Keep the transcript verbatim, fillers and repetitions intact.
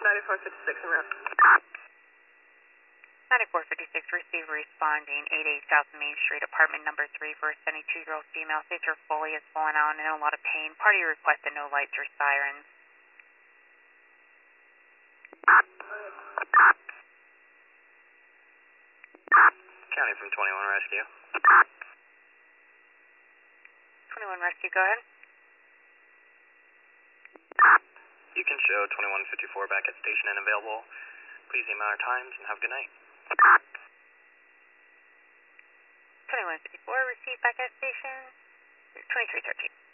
ninety-four fifty-six en route. ninety-four fifty-six, receive responding, eighty-eight South Main Street, apartment number three, for a seventy-two-year-old female. States her fully has fallen out and in a lot of pain. Party requested no lights or sirens. County from twenty-one Rescue. twenty-one Rescue, go ahead. You can show twenty-one fifty-four back at station and available. Please email our times and have a good night. twenty-one fifty-four, receive back at station, twenty-three thirteen.